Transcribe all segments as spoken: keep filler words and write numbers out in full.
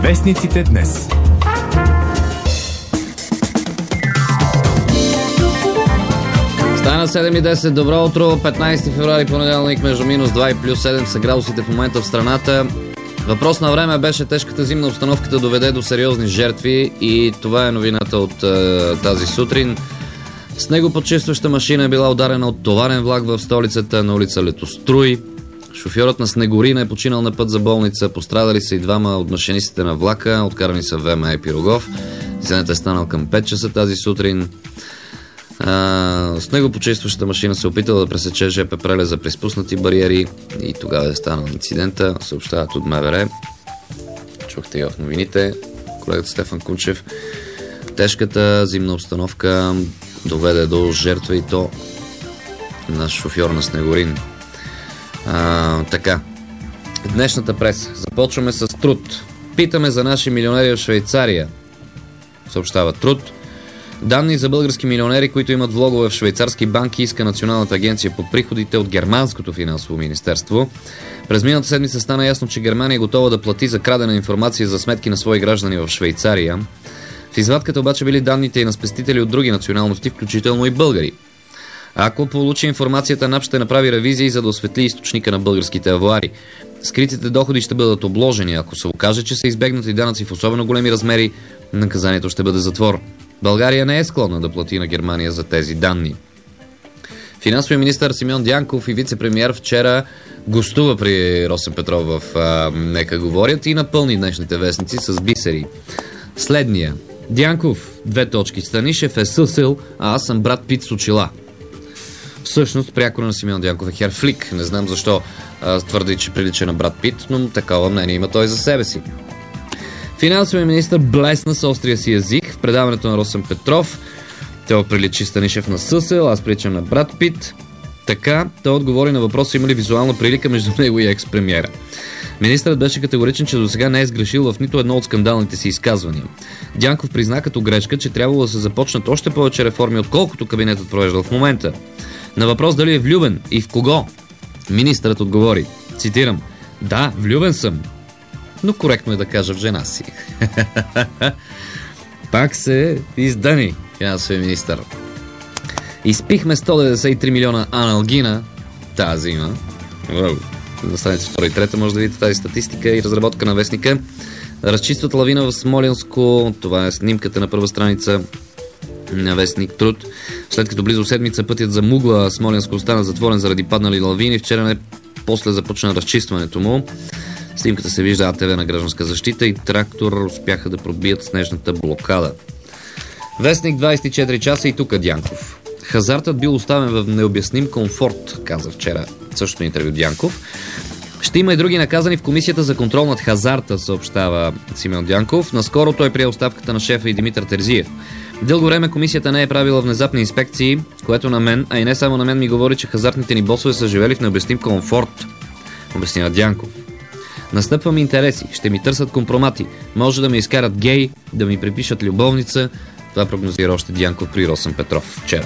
Вестниците днес. Стана седем и десет. Добро утро. петнайсети февруари, понеделник, между минус два и плюс седем са градусите в момента в страната. Въпрос на време беше тежката зимна обстановка да доведе до сериозни жертви и това е новината от е, тази сутрин. Снегопочистваща машина е била ударена от товарен влак в столицата на улица Летоструй. Шофьорът на Снегорина е починал на път за болница. Пострадали са и двама от машинистите на влака. Откарани са ВМА и Пирогов. Инцидентът е станал към пет часа тази сутрин. Uh, снегопочистващата машина се опитала да пресече ЖП прелеза при спуснати бариери и тогава е станал инцидента, съобщават от МВР. Чухте и в новините колегата Стефан Кунчев. Тежката зимна обстановка доведе до жертва и то на шофьор на Снегорин. Uh, така, днешната преса. Започваме с Труд. Питаме за наши милионери в Швейцария, съобщава Труд. Данни за български милионери, които имат влогове в швейцарски банки, иска Националната агенция по приходите от Германското финансово министерство. През миналата седмица стана ясно, че Германия е готова да плати за крадена информация за сметки на свои граждани в Швейцария. В извадката обаче били данните и на спестители от други националности, включително и българи. Ако получи информацията, НАП ще направи ревизии, за да осветли източника на българските авуари. Скритите доходи ще бъдат обложени. Ако се окаже, че са избегнати данъци в особено големи размери, наказанието ще бъде затвор. България не е склонна да плати на Германия за тези данни. Финансовият министър Симеон Дянков и вице-премиер вчера гостува при Росен Петров в а, Нека говорят и напълни днешните вестници с бисери. Следния. Дянков, две точки. Станишев е съсел, а аз съм брат Пит с очила. Всъщност, пряко на Симеон Дянков е херфлик. Не знам защо а, твърди, че прилича на брат Пит, но такова мнение има той за себе си. Финансовият министър блесна с острия си език в предаването на Росен Петров. Той приличи Станишев на съсел, аз приличам на брат Пит. Така, той отговори на въпроса има ли визуална прилика между него и екс-премиера. Министърът беше категоричен, че до сега не е сгрешил в нито едно от скандалните си изказвания. Дянков призна като грешка, че трябвало да се започнат още повече реформи, отколкото кабинетът провеждал в момента. На въпрос дали е влюбен и в кого, министърът отговори, цитирам, да, влюбен съм, но коректно е да кажа в жена си. Пак се издъни финансовия министър. Изпихме сто деветдесет и три милиона аналгина тази зима. На страница втора и трета може да видите тази статистика и разработка на вестника. Разчистват лавина в Смолянско. Това е снимката на първа страница на вестник Труд. След като близо седмица пътят за Мугла Смолянско остана затворен заради паднали лавини, вчера не после започна разчистването му. Снимката се вижда АТВ на Гражданска защита и трактор успяха да пробият снежната блокада. Вестник двайсет и четири часа и тук Дянков. Хазартът бил оставен в необясним комфорт, каза вчера същото интервю Дянков. Ще има и други наказани в Комисията за контрол над хазарта, съобщава Симеон Дянков. Наскоро той прие оставката на шефа и Димитър Терзиев. Дълго време комисията не е правила внезапни инспекции, което на мен, а и не само на мен, ми говори, че хазартните ни босове са живели в необясним комфорт, обяснява Дянков. Настъпвам интереси, ще ми търсят компромати, може да ме изкарат гей, да ми припишат любовница. Това прогнозира още Дянков при Росен Петров вчера.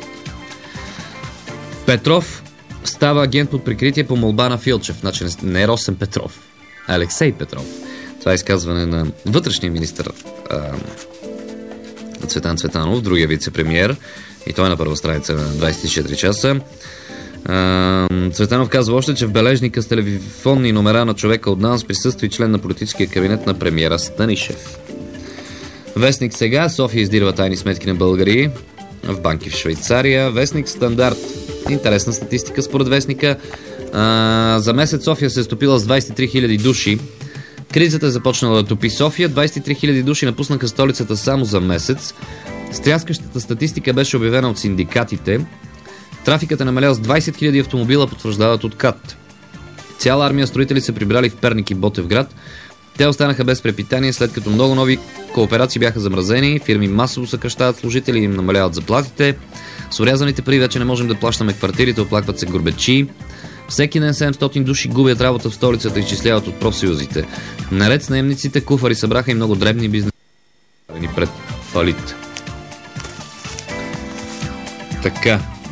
Петров става агент под прикритие по молба на Филчев. Значи не Росен Петров, а Алексей Петров. Това е изказване на вътрешния министър а, Цветан Цветанов, другия вице-премиер, и той е на първа страница на двайсет и четири часа. Uh, Цветанов казва още, че в бележника с телефонни номера на човека от ДАНС присъства и член на политическия кабинет на премиера Станишев. Вестник сега. София издирва тайни сметки на българи в банки в Швейцария. Вестник Стандарт. Интересна статистика според вестника. Uh, за месец София се е стопила с двайсет и три хиляди души. Кризата е започнала да топи София. двайсет и три хиляди души напуснаха столицата само за месец. Стряскащата статистика беше обявена от синдикатите. Трафикът е намалял с двайсет хиляди автомобила, потвърждават от КАТ. Цяла армия строители се прибрали в Перник и Ботевград. Те останаха без препитание, след като много нови кооперации бяха замразени, фирми масово съкращават служители и им намаляват заплатите. С урязаните пари вече не можем да плащаме квартирите, оплакват се горбачи. Всеки ден седемстотин души губят работа в столицата, изчисляват от профсъюзите. Наред с наемниците, куфари събраха и много дребни бизнеси пред фалит. Така.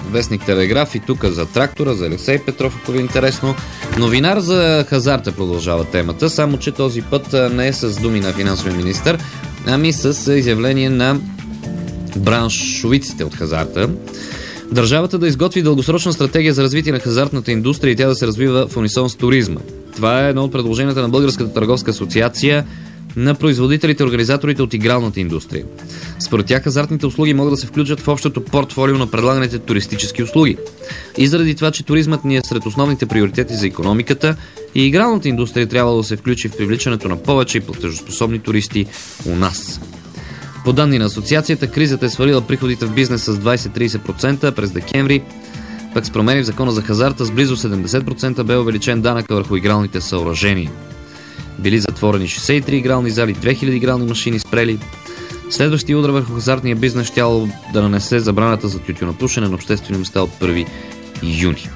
Вестник Телеграф и тук за трактора, за Алексей Петров, ако ви е интересно. Новинар за хазарта продължава темата, само че този път не е с думи на финансовия министър, ами с изявление на браншовиците от хазарта. Държавата да изготви дългосрочна стратегия за развитие на хазартната индустрия и тя да се развива в унисон с туризма. Това е едно от предложенията на Българската търговска асоциация на производителите и организаторите от игралната индустрия. Според тях хазартните услуги могат да се включат в общото портфолио на предлаганите туристически услуги. И заради това, че туризмът ни е сред основните приоритети за икономиката и игралната индустрия трябва да се включи в привличането на повече и платежоспособни туристи у нас. По данни на асоциацията, кризата е свалила приходите в бизнес с двайсет до трийсет процента през декември, пък с промени в закона за хазарта с близо седемдесет процента бе увеличен данъка върху игралните съоръжения. Били затворени шейсет и три игрални зали, две хиляди игрални машини спрели. Следващия удар върху хазартния бизнес щяло да нанесе забраната за тютюнопушене на обществени места от първи юни.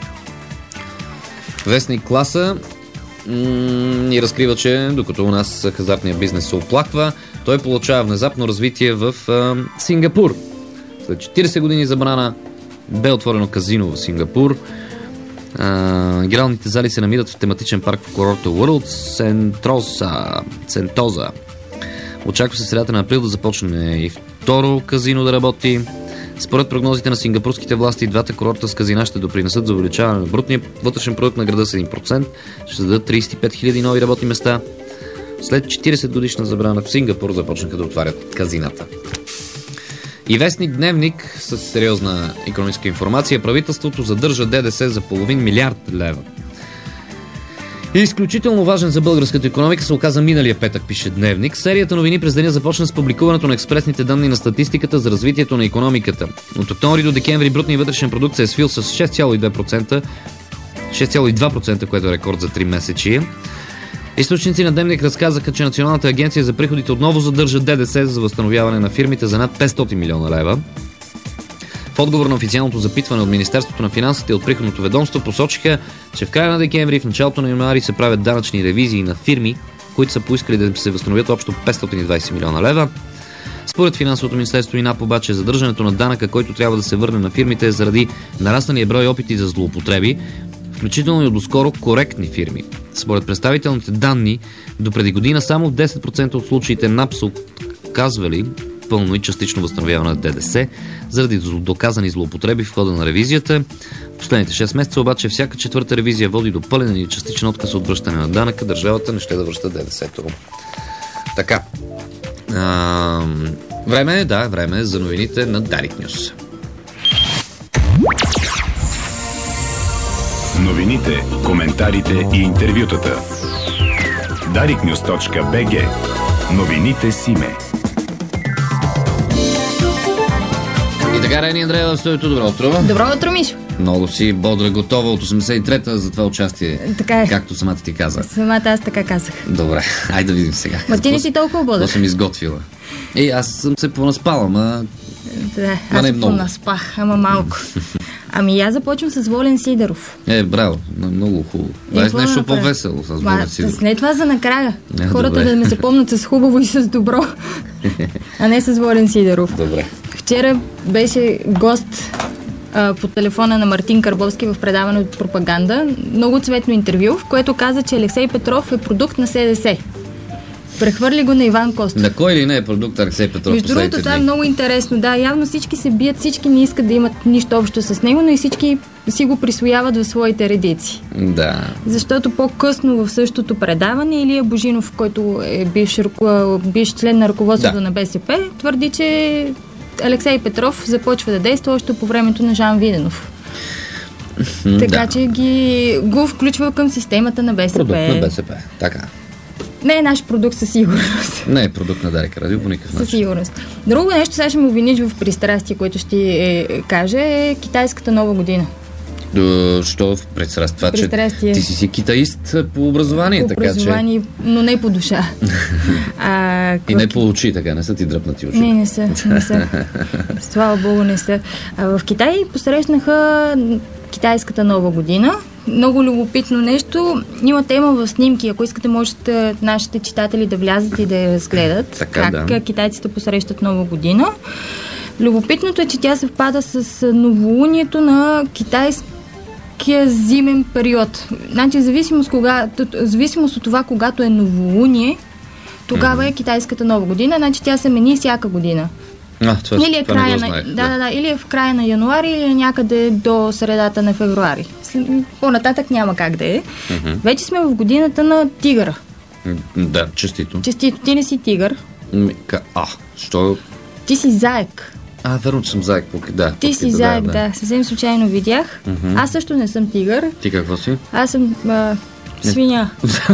Вестник Класа м- ни разкрива, че докато у нас хазартния бизнес се оплаква, той получава внезапно развитие в а, Сингапур. След четирийсет години забрана бе отворено казино в Сингапур. Uh, игралните зали се намират в тематичен парк в курорта World Sentosa. Sentosa. Очаква се средата на април да започне и второ казино да работи. Според прогнозите на сингапурските власти, двата курорта с казина ще допринесат за увеличаване на брутния вътрешен продукт на града с един процент. Ще дадат трийсет и пет хиляди нови работни места. След четирийсет годишна забрана в Сингапур започнаха да отварят казината. И вестник Дневник с сериозна икономическа информация. Правителството задържа ДДС за половин милиард лева. И изключително важен за българската икономика се оказа миналия петък, пише Дневник. Серията новини през деня започна с публикуването на експресните данни на статистиката за развитието на икономиката. От октомври до декември брутният вътрешен продукт се е свил с шест цяло и две процента, шест цяло и два процента, което е рекорд за три месечия. Източници на Дневник разказаха, че Националната агенция за приходите отново задържа ДДС за възстановяване на фирмите за над петстотин милиона лева. В отговор на официалното запитване от Министерството на финансите и от приходното ведомство посочиха, че в края на декември и в началото на януари се правят данъчни ревизии на фирми, които са поискали да се възстановят общо петстотин и двайсет милиона лева. Според финансовото министерство и НАП обаче задържането на данъка, който трябва да се върне на фирмите, е заради нарасналия брой опити за злоупотреби, включително и доскоро коректни фирми. Според представителните данни, до преди година само в десет процента от случаите НАП са отказвали пълно и частично възстановяване на ДДС заради доказани злоупотреби в хода на ревизията. В последните шест месеца обаче всяка четвърта ревизия води до пълен или частичен отказ от връщане на данъка. Държавата не ще да връща ДДС-то. Така. А, време е, да, време е за новините на Дарик Нюс. Новините, коментарите и интервютата. дарик нюс точка би джи. Новините Симе. И така, Рени Андреева в студиото. Добро утро. Добро утро, Мишо. Много си бодра, готова от осемдесет и трета за това участие. Така е. Както самата ти каза. Самата аз така казах. Добре, айде да видим сега. Ма ти не си толкова бодър. Това съм изготвила. Ей, аз съм се понаспала, ма... Да, ма аз не се много. понаспах, ама малко. Ами аз започвам с Волен Сидеров. Е, браво, много хубаво. Това е нещо по-весело с Волен Сидеров. След това за накрая. Не, Хората добре. да ме запомнят с хубаво и с добро, а не с Волен Сидеров. Добре. Вчера беше гост а, по телефона на Мартин Карбовски в предаване от Пропаганда. Много цветно интервю, в което каза, че Алексей Петров е продукт на СДС. Прехвърли го на Иван Костов. На кой ли не е продукт Алексей Петров? Между другото, това е много интересно. Да, явно всички се бият, всички не искат да имат нищо общо с него, но и всички си го присвояват в своите редици. Да. Защото по-късно в същото предаване Илия Божинов, който е бивш, бивш член на ръководството да. на БСП, твърди, че Алексей Петров започва да действа още по времето на Жан Виденов. Така да. че ги, го включва към системата на БСП. Продукт на БСП, така. Не е наш продукт със сигурност. Не е продукт на Дарик Радио по никакъв начин. Със сигурност. Друго нещо, сега ще му обвиниш в пристрастие, което ще ти е, каже, е китайската нова година. До, що в пристрастие? Това, че ти си си китаист по образование, по така образование, че... но не по душа. а, И не по очи, така, не са ти дръпнати очи. Не, не са, не са. Слава Богу, не са. А, в Китай посрещнаха китайската нова година. Много любопитно нещо. Има тема в снимки. Ако искате, можете нашите читатели да влязат и да я разгледат. Така, как да. китайците посрещат нова година. Любопитното е, че тя съвпада с новолунието на китайския зимен период. Значи, в зависимост, кога, зависимост от това, когато е новолуние, тогава mm-hmm. е китайската нова година, значи тя се мени всяка година. А, това, или, е това края на, да, да, да, или е в края на януари, или е някъде до средата на февруари. По-нататък няма как да е. Mm-hmm. Вече сме в годината на тигъра. Да, честито. Честито. Ти не си тигър. А, що? Ти си заек. А, верно, че съм заек. Да, Ти си да, заек, да. да. Съвсем случайно видях. Mm-hmm. Аз също не съм тигър. Ти какво си? Аз съм а, свиня.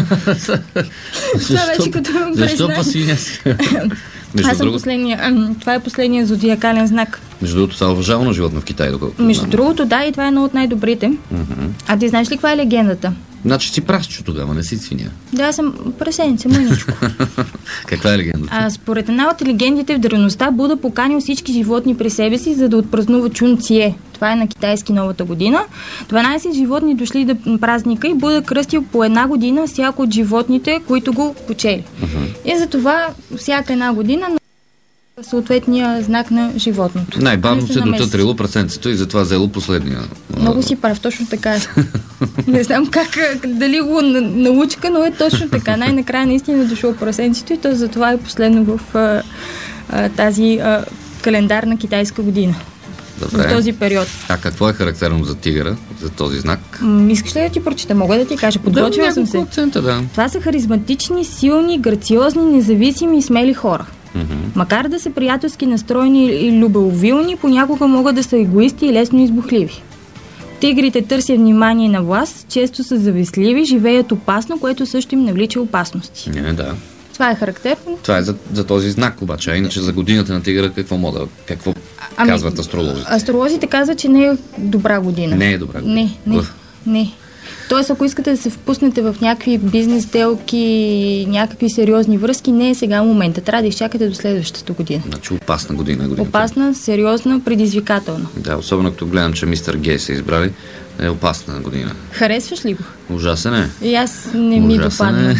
Това вече като защо па свиня си? Аз съм друго... последния, а, това е последния зодиакален знак. Между другото, това е уважавано животно в Китай. Доколко Между знам. другото, да, и това е едно от най-добрите. Mm-hmm. А ти знаеш ли каква е легендата? Значи си прасчо тогава, не си свиня. Да, аз съм прасенце, мъничко. Каква е легендата? А, според една от легендите в древността Буда поканил всички животни при себе си, за да отпразнува Чун Цие. Това е на китайски новата година. дванайсет животни дошли да празника и Буда кръстил по една година всяко от животните, които го почели. Uh-huh. И затова всяка една година на съответния знак на животното. Най-бавно се дотътрило прасенцето и затова взело последния. Много си прав, точно така. Не знам как, дали го научка, но е точно така. Най-накрая наистина дошло прасенцето и то затова е последно в а, а, тази а, календарна китайска година. Добре. В този период. А какво е характерно за тигъра, за този знак? М, искаш ли да ти прочета? Мога да ти кажа. Подготвила да, съм се. Процента, да. Това са харизматични, силни, грациозни, независими и смели хора. Mm-hmm. Макар да са приятелски настроени и любовилни, понякога могат да са егоисти и лесно избухливи. Тигрите търсят внимание на власт, често са завистливи, живеят опасно, което също им навлича опасности. Не, да. Това е характерно. Това е за, за този знак обаче. А иначе за годината на тигъра какво мода? Какво ами, казват астролозите? Астролозите казват, че не е добра година. Не е добра година. Не, не, Уф. не. Тоест, ако искате да се впуснете в някакви бизнес сделки, някакви сериозни връзки, не е сега момента. Трябва да изчакате до следващата година. Значи опасна година. година. Опасна, сериозна, предизвикателна. Да, особено като гледам, че мистер Гей са избрали, е опасна година. Харесваш ли го? Ужасен е. И аз не ми допадна.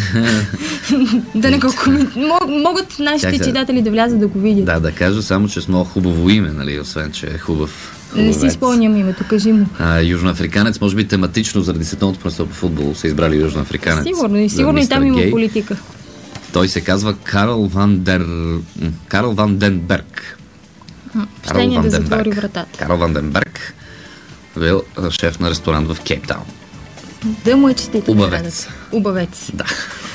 Да не го коментирам. Могат нашите читатели да влязат да го видят. Да, да кажа само, че с много хубаво име, нали, освен, че е хубав. Не си спомням името, кажи му. А, южноафриканец, може би тематично заради световното първенство по футбол са избрали южноафриканец. Сигурно, и сигурно и там има Гей. Политика. Той се казва Карл Ван Дер... Карл Ван Den Berg. Щение да затвори вратата. Карл Ван Den Berg бил шеф на ресторант в Кейптаун. Да му е честито. Убавец. Убавец. Да.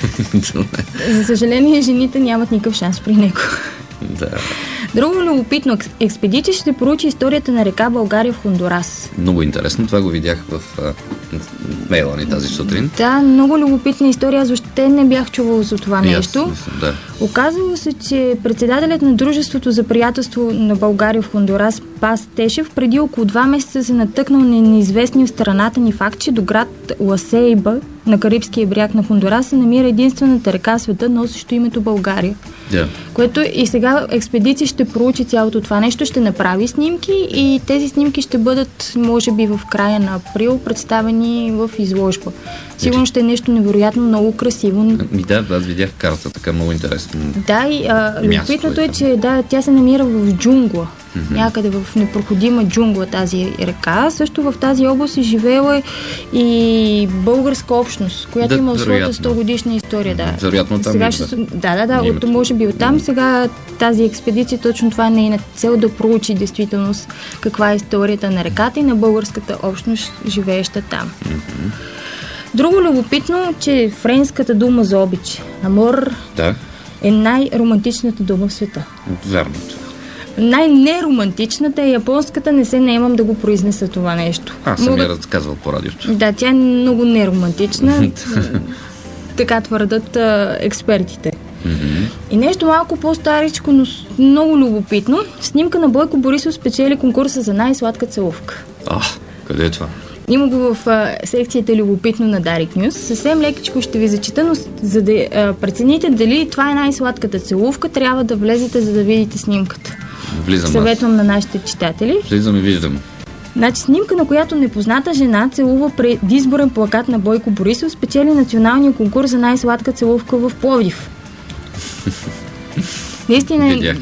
За съжаление, жените нямат никакъв шанс при него. Да. Друго любопитно, експедиция ще проучи историята на река България в Хондурас. Много интересно, това го видях в а, мейла ни тази сутрин. Да, много любопитна история, аз въобще не бях чувала за това нещо. Yes, мисля, да. Оказало се, че председателят на Дружеството за приятелство на България в Хондурас, Пас Тешев, преди около два месеца се натъкнал на неизвестния в страната ни факт, че до град Ласейба на Карибския бряг на Хондурас се намира единствената река в света, носещо името България. Yeah. Което и сега експедиция ще проучи цялото това нещо, ще направи снимки и тези снимки ще бъдат, може би в края на април, представени в изложба. Сигурно ще е нещо невероятно, много красиво. Ми да, аз видях карта, така много интересно. Да, и а, любопитното е, че да, тя се намира в джунгла. Mm-hmm. Някъде в непроходима джунгла тази река. Също в тази област е живеела и българска общност, която да, има своята сто годишна история. Да. Вероятно там сега ще... Да, да, да, от, може би оттам. Сега тази експедиция, точно това е нейната цел, да проучи действителност каква е историята на реката и на българската общност, живееща там. Mm-hmm. Друго любопитно, че френската дума за обич, амор, да. Е най-романтичната дума в света. Верно. Най-неромантичната е японската, не се наемам да го произнеса това нещо. Аз съм я разказвал по радиото. Да, тя е много неромантична. Така твърдат а, експертите. Mm-hmm. И нещо малко по-старичко, но много любопитно. Снимка на Бойко Борисов спечели конкурса за най-сладка целувка. А, къде е това? Има го в а, секцията любопитно на Дарик Нюс. Съвсем лекичко ще ви зачита, но за да а, прецените дали това е най-сладката целувка, трябва да влезете, за да видите снимката. Влизам. Съветвам аз на нашите читатели. Влизам и виждам. Значи снимка, на която непозната жена целува предизборен плакат на Бойко Борисов, спечели националния конкурс за най-сладка целувка в Пловдив. Наистина, видях я снимка.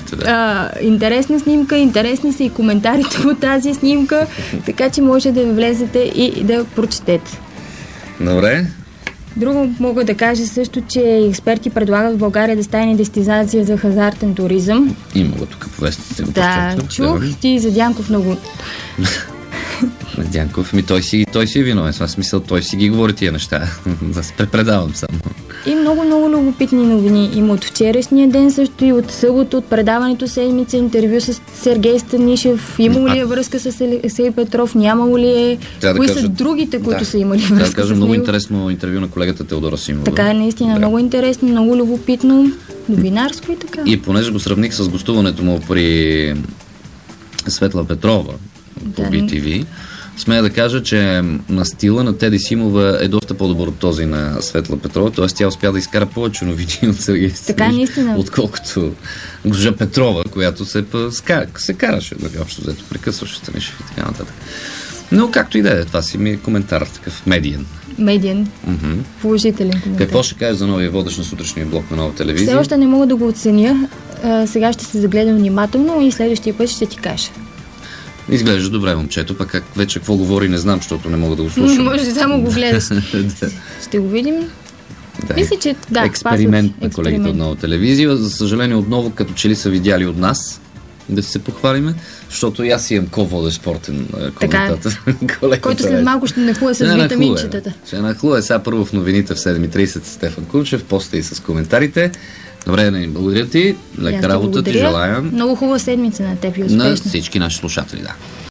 Да. А, интересна снимка, интересни са и коментарите по тази снимка, така че може да влезете и да прочетете. Добре. Друго мога да кажа също, че експерти предлагат в България да стане дестинация за хазартен туризъм. Има го тук по вестите. Да, чух ти за Дянков много. Дянков, ми той си, той си е виновен. В смисъл, той си ги говори тия неща. Да се препредавам само. И много, много любопитни новини. Има от вчерашния ден, също и от събота, от предаването седмица, интервю с Сергей Станишев. Имало ли е връзка с Алексей Петров? Нямало ли е? Да Кои кажа, са другите, които да, са имали връзка да, да кажа, с много него? интересно интервю на колегата Теодора Симова. Така е, наистина, да. Много интересно, много любопитно, новинарско и така. И понеже го сравних с гостуването му при Светла Петрова по да, би ти ви, смея да кажа, че на стила на Теди Симова е доста по-добър от този на Светла Петрова, т.е. тя успя да изкара повече новини от Сергей Станишев, отколкото госпожа Петрова, която се, се караше, нали, общо взето, прекъсваше Станишев и така нататък. Но както и да е, това си ми е коментар, такъв медиен. Медиен. Mm-hmm. Положителен коментар. Какво ще кажеш за новия водещ на сутрешния блок на Нова телевизия? Все още не мога да го оценя. А, сега ще се загледам внимателно и следващия път ще ти кажа. Изглежда добре, момчето, пък как вече какво говори не знам, защото не мога да го слушам. Може да само го гледаш. Да. Ще го видим. Да. Мисля, че да. Експеримент пасват. на колегите от Нова телевизия. За съжаление, отново, като че ли са видяли от нас, да се похвалиме, защото и аз имам ко-водещ спортен коментатор. Който след малко ще нахлуе с ще витаминчетата. Ще нахлуе сега първо в новините в седем и трийсет с Стефан Кунчев, после и с коментарите. Добре, да ни благодаря ти. Лека работа ти желая. Много хубава седмица на теб и успешна. На всички наши слушатели, да.